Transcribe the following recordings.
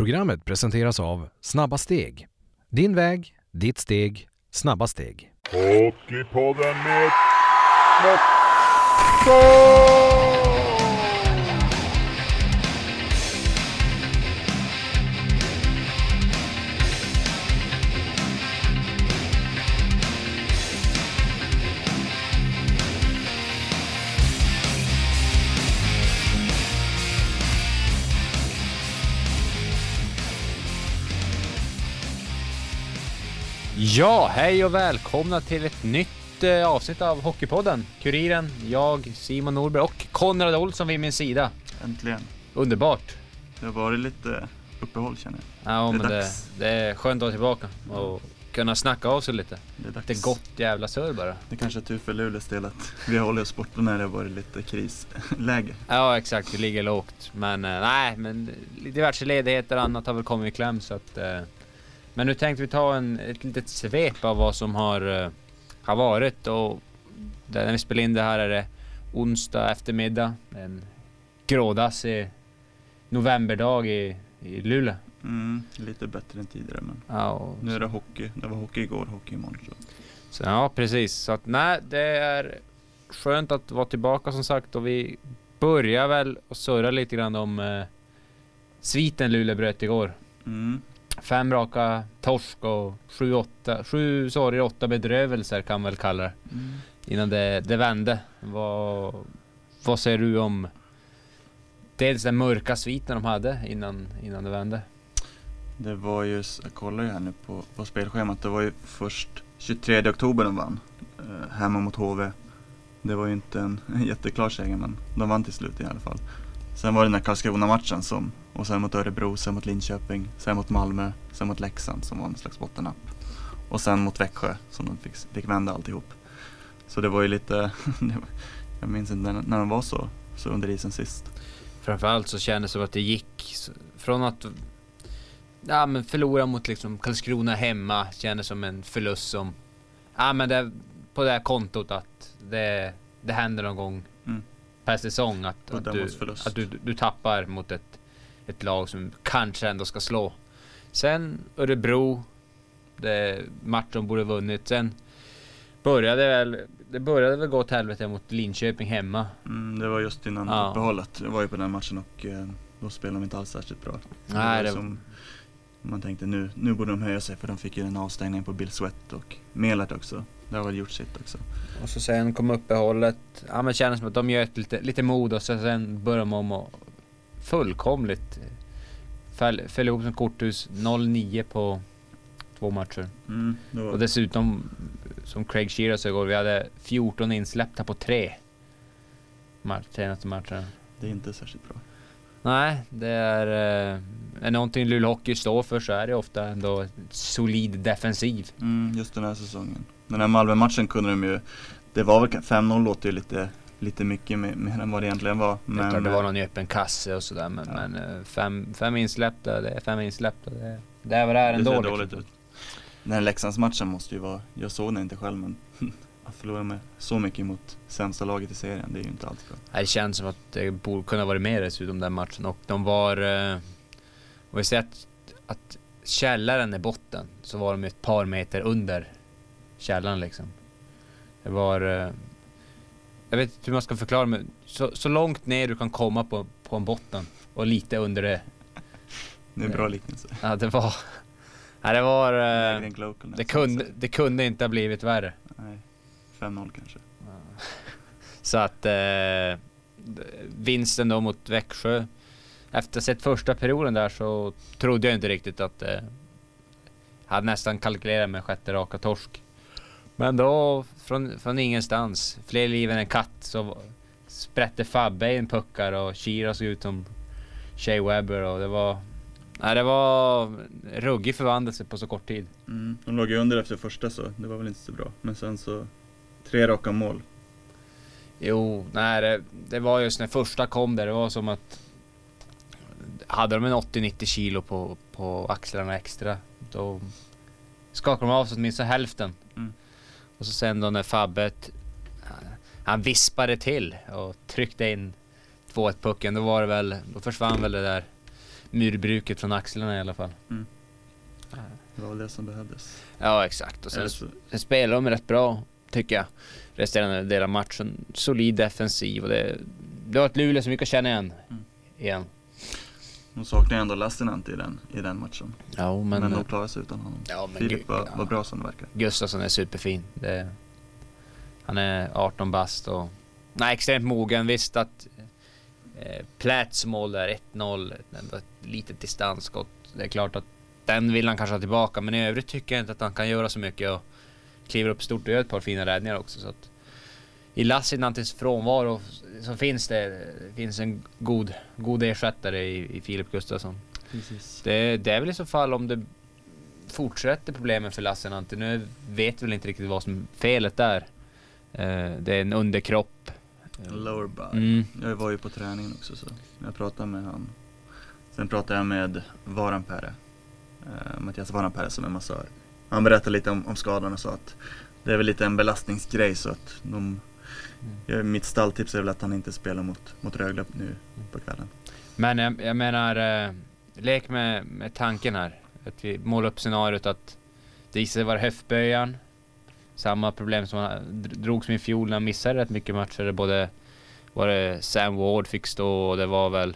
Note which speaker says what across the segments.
Speaker 1: Programmet presenteras av Snabba Steg. Din väg, ditt steg, snabba steg.
Speaker 2: Hockeypodden med
Speaker 3: Ja, hej och välkomna till ett nytt avsnitt av Hockeypodden. Kuriren, jag, Simon Norberg och Konrad Olsson vid min sida.
Speaker 4: Äntligen.
Speaker 3: Underbart.
Speaker 4: Det har varit lite uppehåll, känner jag.
Speaker 3: Ja,
Speaker 4: det
Speaker 3: men
Speaker 4: dags.
Speaker 3: det är skönt att vara tillbaka och kunna snacka av sig lite.
Speaker 4: Det är dags.
Speaker 3: Det är gott jävla surr bara.
Speaker 4: Det kanske är tur för Luleås del att vi håller oss borta när det har varit lite krisläge.
Speaker 3: Ja, exakt. Vi ligger lågt. Men nej, men diverse ledigheter och annat har väl kommit i kläm så att... Men nu tänkte vi ta ett litet svep av vad som har varit, och när vi spelar in det här är det onsdag eftermiddag, en grådassig novemberdag i Luleå.
Speaker 4: Lite bättre än tidigare, men
Speaker 3: Ja,
Speaker 4: nu är det hockey. Det var hockey igår, hockey imorgon.
Speaker 3: så ja, precis. Så att nej, det är skönt att vara tillbaka som sagt, och vi börjar väl att surra lite grann om sviten Luleå bröt igår. 5 raka torsk och 8 bedrövelser kan man väl kalla det. Innan det vände. Vad säger du om dels den mörka sviten de hade innan det vände?
Speaker 4: Det var ju, jag kollar ju här nu på spelschemat. Det var ju först 23 oktober de vann hemma mot HV. Det var ju inte en jätteklar seger, men de vann till slut i alla fall. Sen var det den här Karlskrona-matchen och sen mot Örebro, sen mot Linköping, sen mot Malmö, sen mot Leksand som var en slags bottennapp. Och sen mot Växjö som de fick vända alltihop. Så det var ju lite, jag minns inte när de var så under isen sist.
Speaker 3: Framförallt så kändes det som att det gick från att men förlora mot liksom Karlskrona hemma kändes som en förlust som men det på det här kontot att det händer någon gång per säsong att du tappar mot ett lag som kanske ändå ska slå. Sen Örebro, det matchen borde vunnit. Sen började väl gå åt helvete mot Linköping hemma.
Speaker 4: Det var just innan uppehållet. Jag var ju på den matchen och då spelade de inte alls särskilt bra.
Speaker 3: Nej,
Speaker 4: som man tänkte nu borde de höja sig, för de fick ju en avstängning på Bill Sweat och Melart också. Det har väl gjort sitt också.
Speaker 3: Och så sen kom uppehållet. Ja, men känns som att de gör lite mod, och så sen börjar de om och fullkomligt föll ihop som korthus. 0-9 på 2 matcher. Och dessutom, som Craig Shearer sa igår, vi hade 14 insläppta på 3 senaste matcherna.
Speaker 4: Det är inte särskilt bra.
Speaker 3: Nej, det är någonting Luleå Hockey står för, så är det ofta ändå solid defensiv.
Speaker 4: Just den här säsongen. Den här Malmö-matchen kunde de ju, det var väl 5-0, låter ju lite mycket mer än vad det egentligen var. Men
Speaker 3: det var någon i öppen kasse och sådär, men 5 insläppta, det är 5 insläppta. Det är vad det är ändå.
Speaker 4: Det ser dåligt ut. Den här Leksands-matchen måste ju vara, jag såg den inte själv, men att förlora med så mycket mot sämsta laget i serien, det är ju inte alls bra.
Speaker 3: Det känns som att det borde kunna vara mer dessutom den matchen, och de var och vi ser att källaren är botten, så var de ett par meter under källaren liksom. Det var jag vet inte hur man ska förklara, men så långt ner du kan komma på en botten och lite under det.
Speaker 4: Det är en bra liknelse.
Speaker 3: Ja, det var det kunde inte ha blivit värre.
Speaker 4: Nej, 5-0 kanske.
Speaker 3: Så att vinsten då mot Växjö, efter sett första perioden där, så trodde jag inte riktigt att hade nästan kalkylerat med 6:e raka torsk. Men då från ingenstans, fler liv än en katt, så sprätte Fabbe in puckar och Shearer såg ut som Shea Weber, och det var ruggig förvandelse på så kort tid.
Speaker 4: De låg ju under efter första, så det var väl inte så bra. Men sen så 3 raka mål.
Speaker 3: Jo, nej, det var just när första kom där, det var som att hade de en 80-90 kilo på axlarna extra, då skakade de av sig åtminstone hälften. Och så sen då när Fabbet han vispade till och tryckte in 2-1 pucken, då försvann väl det där murbruket från axlarna i alla fall.
Speaker 4: Det var väl det som behövdes.
Speaker 3: Ja, exakt. Och sen spelar de rätt bra, tycker jag. Resterande del av matchen. Solid defensiv. Och det var ett Luleå som vi kan känna igen.
Speaker 4: De saknar ändå Lassinantti i den matchen.
Speaker 3: Ja, men
Speaker 4: de klarar sig utan honom.
Speaker 3: Ja, men
Speaker 4: Filip var bra som det verkar.
Speaker 3: Gustafsson är superfin. Han är 18 bast och extremt mogen. Visst att Pläts mål där 1-0, ett litet distansskott. Det är klart att den vill han kanske ha tillbaka, men i övrigt tycker jag inte att han kan göra så mycket och kliver upp stort och gör ett par fina räddningar också. Så att i Lassinanttis frånvaro så finns en god ersättare i Filip Gustafsson.
Speaker 4: Precis.
Speaker 3: Det är väl i så fall om det fortsätter problemen för Lassinantti. Nu vet vi väl inte riktigt vad som är felet där. Det är en underkropp.
Speaker 4: Lower body. Jag var ju på träningen också, så jag pratade med han. Sen pratade jag med Varanpääre. Mattias Varanpääre som är massör. Han berättade lite om skadan och sa att det är väl lite en belastningsgrej, så att mitt stalltips är väl att han inte spelar mot Rögle nu på kvällen.
Speaker 3: Men jag menar, lek med tanken här. Att vi målar upp scenariot att det visade var höftböjan. Samma problem som han drogs med i fjol när han missade rätt mycket matcher. Både var det Sam Ward fick stå och det var väl...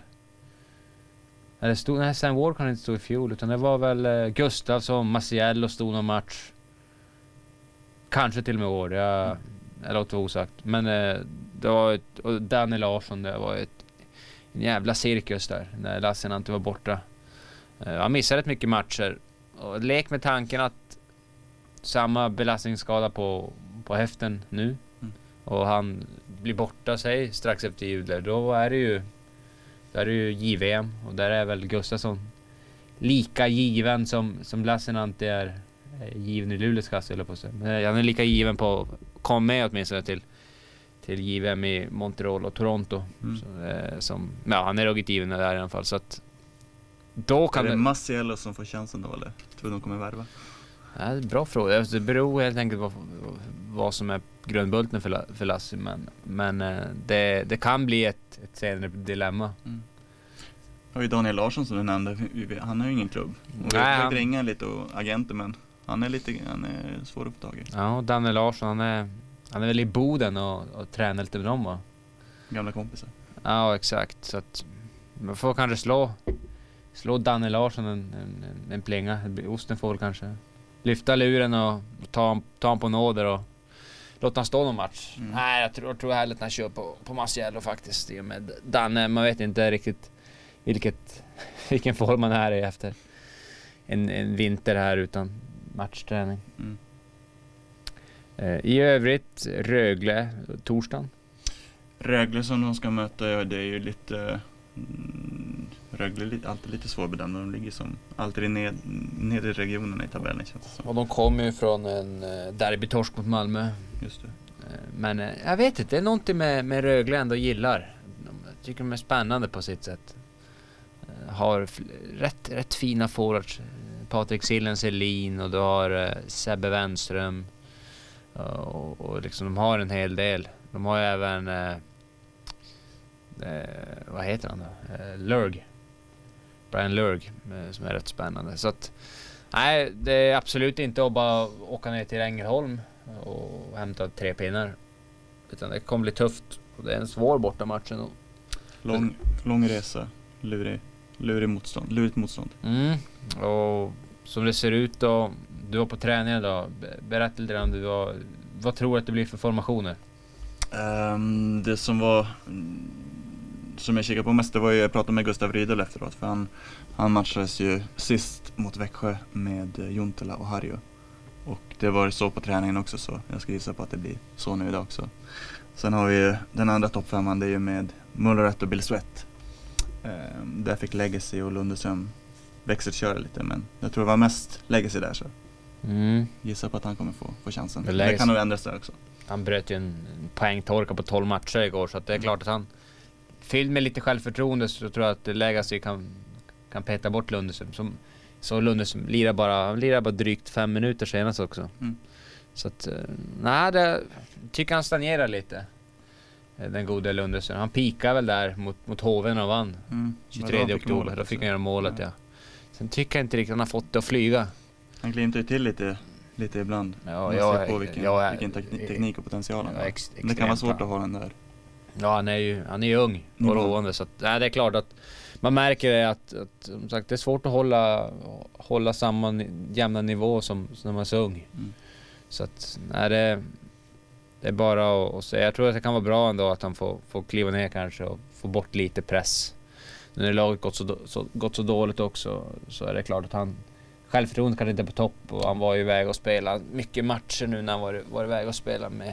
Speaker 3: Sam Ward kan inte stå i fjol, utan det var väl Gustafsson, Maciello stod någon match. Kanske till och med Ward, jag låter osagt. Men det var och Danny Larsson, det var en jävla cirkus där när Lassinantti var borta. Han missade rätt mycket matcher. Och lek med tanken att samma belastningsskada på höften nu. Och han blir borta sig strax efter jul. Då är det ju JVM. Och där är väl Gustafsson lika given som Lassinantti är given i Luleås kasse, eller på sig. Men han är lika given på kom med åtminstone till JVM i Montreal och Toronto. Han är ruggigt given där i alla fall. Så att då kan
Speaker 4: är det Maciello som får chansen då, eller tror de kommer värva?
Speaker 3: Ja, det är en bra fråga. Det beror helt enkelt på vad som är grundbulten för Lassi. Men det kan bli ett senare dilemma.
Speaker 4: Och ju Daniel Larsson som du nämnde, han har ju ingen klubb. Jag ringer lite och agenter, men han är svår att få tag i.
Speaker 3: Ja, Daniel Larsson, han är väl i Boden och tränar lite med dem, va?
Speaker 4: Gamla kompisar.
Speaker 3: Ja, exakt. Så att man får kanske slå Daniel Larsson en plinga. Osten får kanske lyfta luren och ta han på nåder och låta han stå någon match. Nej, jag tror hellre att han kör på Maciello faktiskt. I och med Danne, man vet inte riktigt vilken form man är i efter en vinter här utan matchträning. I övrigt Rögle torsdagen.
Speaker 4: Rögle som de ska möta, det är ju lite Rögle är alltid lite svårbedömda. De ligger som alltid i nedre regionerna i tabellen, känns det som.
Speaker 3: Och de kommer ju från en derbytorsk mot Malmö.
Speaker 4: Just det.
Speaker 3: Men jag vet inte, det är någonting med Rögle ändå gillar. Jag tycker de är spännande på sitt sätt. Har rätt fina forwards. Patrik Sillen-Selin och du har Sebbe Wenström. Och liksom de har en hel del. De har ju även vad heter han då? Brian Lurg som är rätt spännande. Så att nej, det är absolut inte att bara åka ner till Ängelholm och hämta 3 pinnar. Utan det kommer bli tufft. Och det är en svår bortamatch ändå.
Speaker 4: Lång resa. Lurigt motstånd.
Speaker 3: Och som det ser ut då, du var på träningen då. Berätta lite om vad tror du att det blir för formationer?
Speaker 4: Det som jag kikade på mest, det var ju, jag pratade med Gustav Rydel efteråt, för han matchades ju sist mot Växjö med Juntela och Harjo. Och det var så på träningen också, så jag ska gissa på att det blir så nu idag också. Sen har vi ju den andra toppfemman, det är ju med Mullerätt och Bill Sweat. Där fick Legacy och Lundesöm växelköra lite, men jag tror det var mest Legacy där, så gissa på att han kommer få chansen. Det kan nog ändras där också. Han
Speaker 3: bröt ju en poängtorka på 12 matcher igår, så att det är klart att han fylld med lite självförtroende, så tror jag att Legacy kan peta bort Lundesöm. Så Lundesöm lirar bara drygt 5 minuter senast också. Så att nej, det tycker han stagnerar lite. Den gode Lundesson. Han pikade väl där mot HV när han vann. 23 oktober. Då fick han göra målet, ja. Sen tycker jag inte riktigt han har fått det att flyga.
Speaker 4: Han glimtar ju till lite ibland.
Speaker 3: Ja,
Speaker 4: man ser på vilken teknik och potential han har. Det kan vara svårt att ha den där.
Speaker 3: Ja, han är ju ung och råande, så att, nej, det är klart att man märker det att som sagt, det är svårt att hålla samma jämna nivå som när man är så ung. Så att nej, det är bara att säga. Jag tror att det kan vara bra ändå att han får kliva ner kanske och få bort lite press. När laget gått så dåligt också, så är det klart att han självförtroende kan inte på topp, och han var ju iväg och spela mycket matcher nu när han var iväg och spela med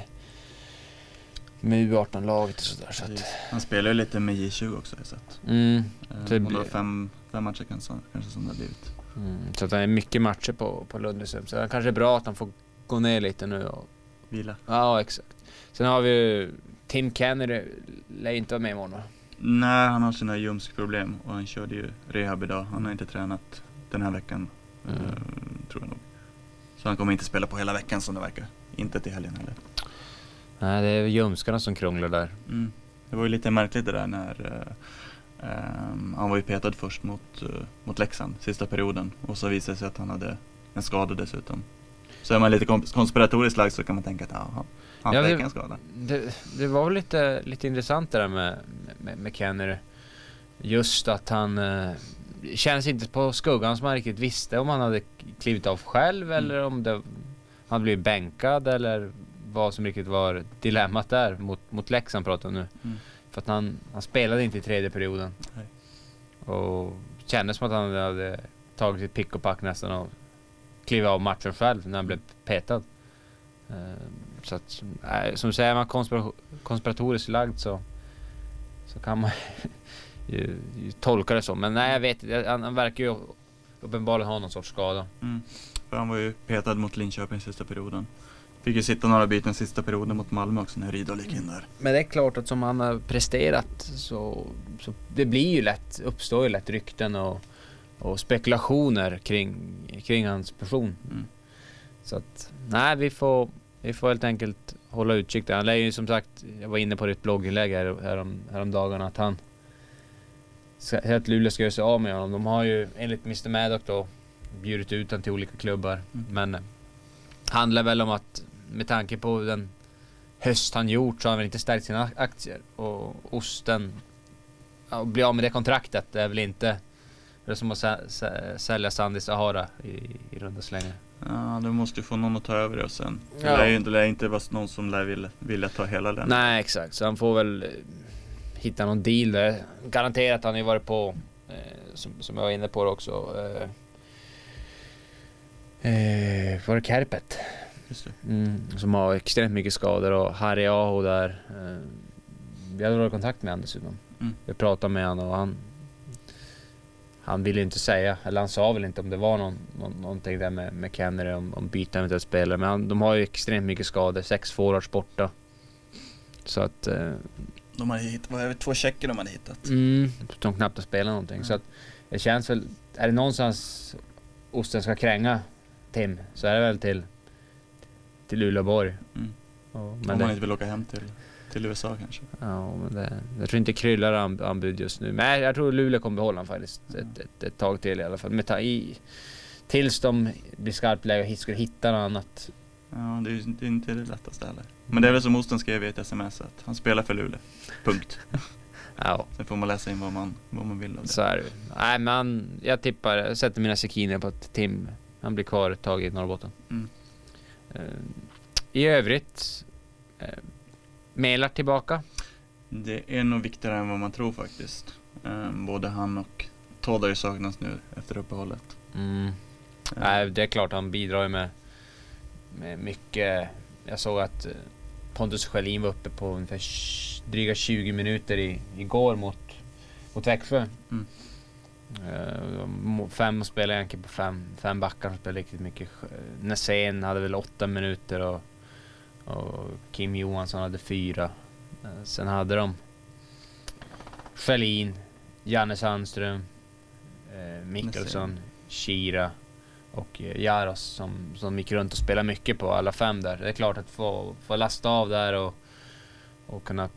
Speaker 3: U18-laget och sådär. Så att
Speaker 4: han spelar ju lite med J20 också, så att och då 5 matcher kanske som det har blivit.
Speaker 3: Så att det är mycket matcher på Lundesum, så det kanske är bra att han får gå ner lite nu och
Speaker 4: vila.
Speaker 3: Ja, exakt. Sen har vi ju Tim Kennedy, lär inte vara med imorgon, va?
Speaker 4: Nej, han har sina ljumskproblem och han körde ju rehab idag. Han har inte tränat den här veckan, tror jag nog. Så han kommer inte spela på hela veckan som det verkar. Inte till helgen heller.
Speaker 3: Nej, det är ljumskarna som krånglar där.
Speaker 4: Det var ju lite märkligt det där när han var ju petad först mot Leksand sista perioden. Och så visade det sig att han hade en skada dessutom. Så är man lite konspiratoriskt lagd så kan man tänka att han fick en skada.
Speaker 3: Det var lite intressant det där med Kenner. Just att han känns inte på skuggan som man riktigt visste om han hade klivit av själv eller om det han blev bänkad eller vad som riktigt var dilemmat där mot Leksand pratar nu. För att han spelade inte i tredje perioden.
Speaker 4: Nej.
Speaker 3: Och kändes som att han hade tagit sitt pick och pack nästan och kliva av matchen själv när han blev petad. Så att, som säger man konspiratoriskt lagd så kan man ju tolka det så. Men nej, jag vet inte. Han verkar ju uppenbarligen ha någon sorts skada.
Speaker 4: För han var ju petad mot Linköping sista perioden. Fick ju sitta några byten sista perioden mot Malmö också när Rydahl gick in där.
Speaker 3: Men det är klart att som han har presterat så det blir ju uppstår ju lätt rykten och spekulationer kring hans person. Så att nej, vi får helt enkelt hålla utkik där. Han lär ju som sagt, jag var inne på ditt blogginlägg härom dagarna att Luleå ska göra sig av med honom. De har ju enligt Mr. Maddock då bjudit ut han till olika klubbar. Men handlar väl om att med tanke på den höst han gjort så har han väl inte stärkt sina aktier. Och Osten bli av med det kontraktet. Det är väl inte det är som att sälja sand i Sahara i runda slängar.
Speaker 4: Ja, du måste ju få någon att ta över det och sen. Det lär inte vara någon som lär vilja ta hela den.
Speaker 3: Nej, exakt. Så han får väl hitta någon deal där. Garanterat att han har varit på som jag var inne på också. Var det Kärpet?
Speaker 4: Just det.
Speaker 3: Som har extremt mycket skador och Harry Aho där. Vi hade varit i kontakt med honom dessutom. Vi pratade med honom och han ville inte säga, eller han sa väl inte om det var någonting där med Kennedy om byta eventuellt spelare, men de har ju extremt mycket skador, 6 forwards borta. Så att
Speaker 4: de har hittat 2 checker de hade hittat.
Speaker 3: De knappt att spela någonting. Så att det känns väl, är det någonstans Osten ska kränga Tim så är det väl till Luleåborg.
Speaker 4: Men om man inte vill åka hem till USA kanske.
Speaker 3: Ja, men jag tror inte kryllar anbud just nu. Men jag tror Luleå kommer behålla han faktiskt ett tag till i alla fall. Tills de blir skarpt läge och skulle hitta något annat.
Speaker 4: Ja, det är inte det lättaste heller. Men det är väl som Osten skrev i ett sms att han spelar för Luleå. Punkt.
Speaker 3: Ja.
Speaker 4: Sen får man läsa in vad man vill av det.
Speaker 3: Så är det. Nej, men jag sätter mina sekiner på att Tim, han blir kvar ett tag i Norrbotten. I övrigt Mällar tillbaka.
Speaker 4: Det är nog viktigare än vad man tror faktiskt. Både han och Todd har ju saknats nu efter uppehållet.
Speaker 3: Nej, det är klart han bidrar med mycket. Jag såg att Pontus Schelin var uppe på ungefär dryga 20 minuter igår mot Växjö. 5 spelade egentligen på 5 backar som spelade riktigt mycket. Näsen hade väl 8 minuter och Kim Johansson hade 4. Sen hade de Schelin, Janne Sandström, Mikkelsson, Kira och Jaros som gick runt och spelade mycket på alla 5 där. Det är klart att få lasta av där och kunna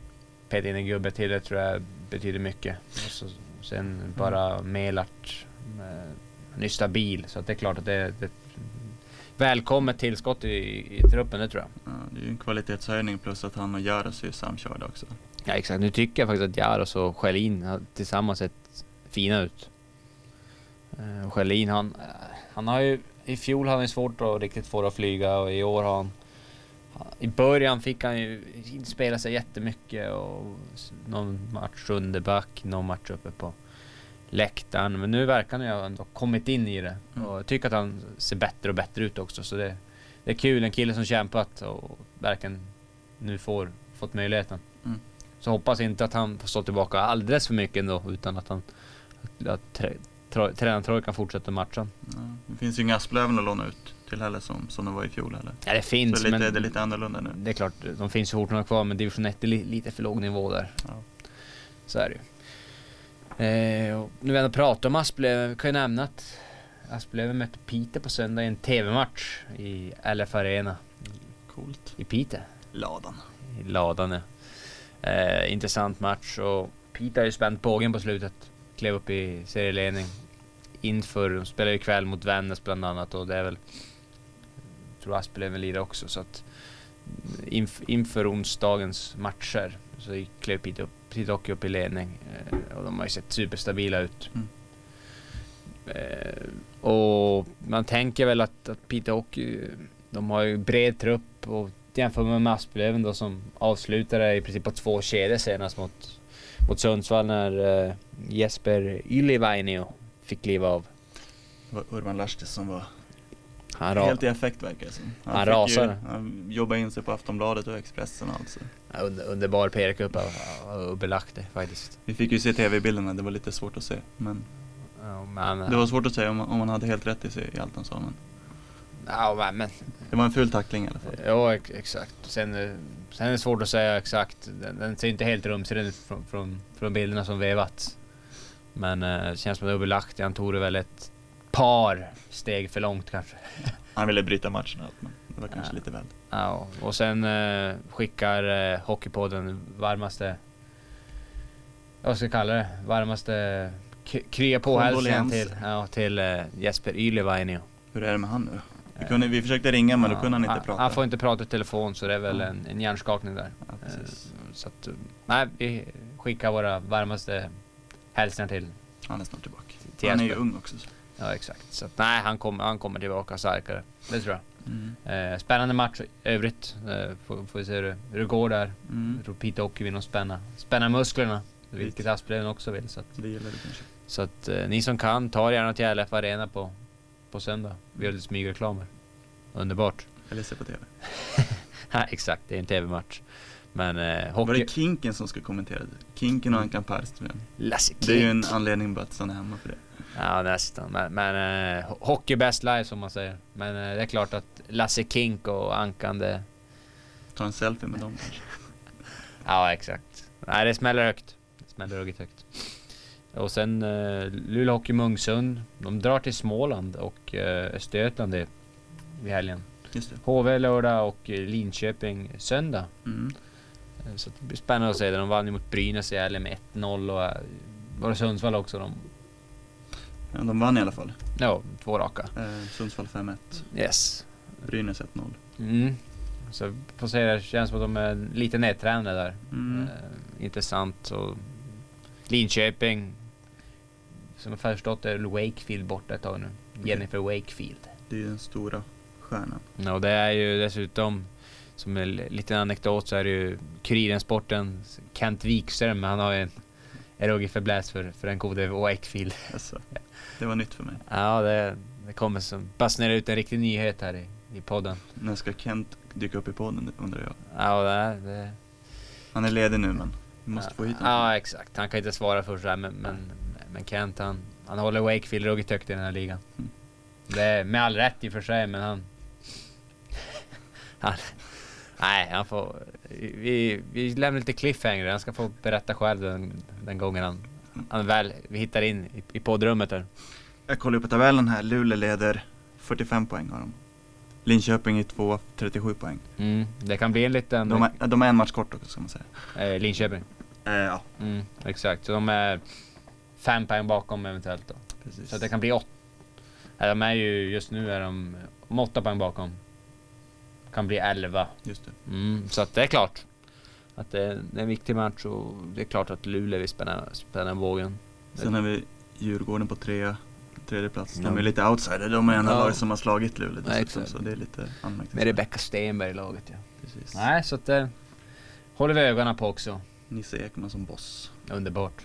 Speaker 3: peta in en gubbe till, det tror jag betyder mycket. Och så, sen bara Melart, han är stabil, så att det är klart att det är ett välkommet tillskott i truppen, det tror jag.
Speaker 4: Ja, det är ju en kvalitetshöjning, plus att han och Jaros är samkörda också.
Speaker 3: Ja, exakt. Nu tycker jag faktiskt att Jaros och Schelin tillsammans sett fina ut. Och Schelin, han har ju i fjol hade han svårt att riktigt få det att flyga, och i år har han i början fick han ju spela sig jättemycket och någon match under back, någon match uppe på läktaren, men nu verkar han ju ändå kommit in i det och jag tycker att han ser bättre och bättre ut också, så det är kul, en kille som kämpat och verkligen nu fått möjligheten. Så hoppas inte att han får stå tillbaka alldeles för mycket ändå, utan att tränaren kan fortsätta matchen.
Speaker 4: Ja, det finns ju inga Asplöven att låna ut till heller som det var i fjol heller.
Speaker 3: Ja, det finns,
Speaker 4: så
Speaker 3: men
Speaker 4: det är lite annorlunda nu.
Speaker 3: Det är klart, de finns ju fortfarande kvar, men division 1 är lite för låg nivå där.
Speaker 4: Ja.
Speaker 3: Så är det ju. Och nu när vi pratar om Asplöven, kan jag nämna att Asplöven mötte Piteå på söndag i en tv-match i LF Arena.
Speaker 4: Coolt.
Speaker 3: I Piteå. I ladan, ja. Intressant match, och Piteå har ju spänt bågen på slutet. Klev upp i serieledning inför, de spelar ju ikväll mot Vännäs bland annat, och det är väl, jag tror Asplöven lirar också, så att inför onsdagens matcher så klev Piteå upp i ledning, och de har ju sett superstabila ut. Och man tänker väl att Piteå, de har ju bred trupp, och jämför med Asplöven då, som avslutade i princip på 2 kedjor senast mot Sundsvall när Jesper Ylivainio fick kliva av.
Speaker 4: Det var Urban Lahti som var
Speaker 3: helt
Speaker 4: i effekt, verkar det som.
Speaker 3: Han rasade.
Speaker 4: Han jobbade in sig på Aftonbladet och Expressen alltså.
Speaker 3: Ja, underbar PR-kupp av Ubbe Lahti faktiskt.
Speaker 4: Vi fick ju se tv-bilderna, det var lite svårt att se, men det var svårt att säga om man hade helt rätt i sig i allt han sa, men
Speaker 3: ja, men
Speaker 4: det var en full tackling i alla fall.
Speaker 3: Ja, exakt. Sen är det svårt att säga exakt. Den ser inte helt rumsren ut från bilderna som vevats. Men det känns som att Ubbe Lahti, han tog det väl ett par steg för långt kanske.
Speaker 4: Han ville bryta matchen allt, men det var kanske lite väl.
Speaker 3: Ja, och sen skickar Hockeypodden varmaste, vad ska jag kalla det, varmaste krya på hälsningen till Jesper Ylivainio.
Speaker 4: Hur är det med han nu? Vi försökte ringa, men då kunde han inte prata.
Speaker 3: Han får inte prata i telefon, så det är väl en hjärnskakning där.
Speaker 4: Ja,
Speaker 3: så att, nej, vi skickar våra varmaste hälsningar till.
Speaker 4: Han är snart tillbaka.
Speaker 3: Till
Speaker 4: han är ju
Speaker 3: Jesper.
Speaker 4: ung också. Så.
Speaker 3: Ja, exakt. Så att, nej, han kommer tillbaka starkare. Det tror jag. Spännande match övrigt. Får vi se hur det går där. Jag tror Piteå Hockey vill nog spänna musklerna. Vilket Asplöven också vill. Så att,
Speaker 4: det gäller det kanske.
Speaker 3: Så att ni som kan, tar gärna till LF Arena på söndag. Vi gör lite smygreklamer. Underbart.
Speaker 4: Eller se på tv.
Speaker 3: Ja, exakt, det är en tv-match. Men hockey...
Speaker 4: Var det Kinken som ska kommentera det? Kinken och Ankan Parström.
Speaker 3: Lasse Kink.
Speaker 4: Det är ju en anledning bara att stanna hemma för det.
Speaker 3: Ja, nästan. Men hockey best live, som man säger. Men det är klart att Lasse Kink och Ankan, det...
Speaker 4: Ta en selfie med dem kanske.
Speaker 3: Ja, exakt. Nej, det smäller högt. Högt. Och sen Luleå Hockey Munksund. De drar till Småland och Östergötland i helgen.
Speaker 4: Just det.
Speaker 3: HV lördag och Linköping söndag. Så det blir spännande att se det. De vann ju mot Brynäs i helgen med 1-0, och var det Sundsvall också?
Speaker 4: Ja, de vann i alla fall.
Speaker 3: Ja, 2 raka.
Speaker 4: Sundsvall 5-1.
Speaker 3: Yes.
Speaker 4: Brynäs 1-0.
Speaker 3: Så får se, det känns som att de är lite nedtränade där. Intressant. Och Linköping, som jag förstått, är Wakefield borta ett tag nu. Jennifer Wakefield.
Speaker 4: Det är ju den stora stjärnan.
Speaker 3: Ja, och det är ju dessutom, som en liten anekdot, så är det ju Kuriren-sporten Kent Wikström, han har ju en ruggig förbläs för den gode Wakefield.
Speaker 4: Alltså, det var nytt för mig.
Speaker 3: Ja, det kommer som basunerar ut en riktig nyhet här i podden.
Speaker 4: När ska Kent dyka upp i podden, undrar jag?
Speaker 3: Ja, det... Han
Speaker 4: är ledig nu, men vi måste få hit honom.
Speaker 3: Ja, exakt. Han kan inte svara för så här, men Kent, han håller Wakefield ruggigt högt i den här ligan. Det är med all rätt i och för sig, men han nej, han får... Vi lämnar lite cliffhanger. Han ska få berätta själv den gången han väl vi hittar in i poddrummet där.
Speaker 4: Jag kollar på tabellen här. Luleå leder 45 poäng har de. Linköping är 2, 37 poäng.
Speaker 3: Det kan bli en liten...
Speaker 4: De är en match kort också, ska man säga.
Speaker 3: Linköping.
Speaker 4: Ja,
Speaker 3: Exakt, så de är 5 poäng bakom eventuellt då.
Speaker 4: precis.
Speaker 3: Så att det kan bli 8. De är ju, just nu är de 8 poäng bakom. Kan bli 11.
Speaker 4: Just det.
Speaker 3: Så att det är klart att det är en viktig match, och det är klart att Luleå vill spänna vågen.
Speaker 4: Sen har vi Djurgården på tredje plats. De
Speaker 3: Ja.
Speaker 4: är lite outsider. De är en av
Speaker 3: Ja.
Speaker 4: lag som har slagit Luleå dessutom,
Speaker 3: exakt.
Speaker 4: så det är lite
Speaker 3: Med
Speaker 4: anmärkningsvärt.
Speaker 3: Rebecca Stenberg i laget, ja.
Speaker 4: Precis.
Speaker 3: Nej, så att det håller vi ögonen på också.
Speaker 4: Nisse Ekman som boss.
Speaker 3: Underbart.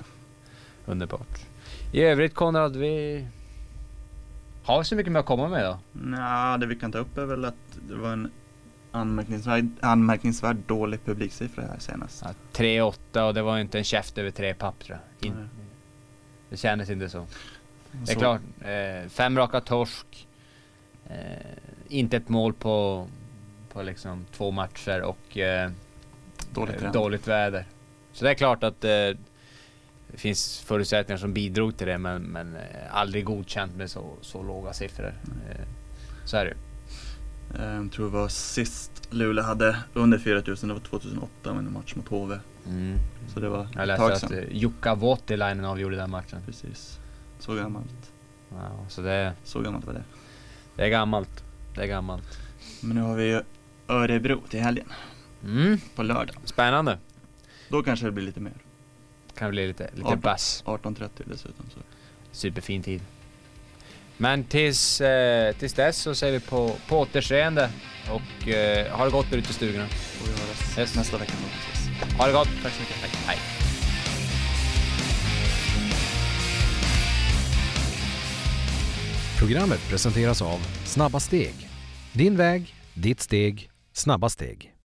Speaker 3: I övrigt, Konrad, vi har så mycket mer att komma med då.
Speaker 4: Nja, det vi kan ta upp är väl att det var en anmärkningsvärd dålig publiksiffra här senast.
Speaker 3: Ja, 3-8, och det var ju inte en käft över 3 papp, tror jag.
Speaker 4: Nej.
Speaker 3: Det kändes inte så. Det är
Speaker 4: Så-
Speaker 3: klart, 5 raka torsk. Inte ett mål på liksom 2 matcher, och dåligt väder. Så det är klart att det finns förutsättningar som bidrog till det, men aldrig godkänt med så låga siffror. Så är det ju.
Speaker 4: Jag tror det var sist Luleå hade under 4000, det var 2008 med en match mot HV. Så det var
Speaker 3: Jag
Speaker 4: ett tag
Speaker 3: läste att
Speaker 4: sedan.
Speaker 3: Jukka Voutilainen avgjorde den matchen.
Speaker 4: Precis. Så gammalt.
Speaker 3: Ja, så det
Speaker 4: Så gammalt var det.
Speaker 3: är gammalt. Det är gammalt.
Speaker 4: Men nu har vi ju Örebro till helgen. På lördag.
Speaker 3: Spännande.
Speaker 4: Då kanske det blir lite mer.
Speaker 3: Kan bli lite
Speaker 4: 18.
Speaker 3: bass.
Speaker 4: 18:30 dessutom. Så.
Speaker 3: Superfin tid. Men tills dess så säger vi på återseende, och ha det gott där ute i stugorna.
Speaker 4: Och vi hörs
Speaker 3: Yes.
Speaker 4: nästa vecka. Precis.
Speaker 3: Ha det gott. Tack så mycket. Tack. Hej.
Speaker 1: Programmet presenteras av Snabba Steg. Din väg, ditt steg, snabba steg.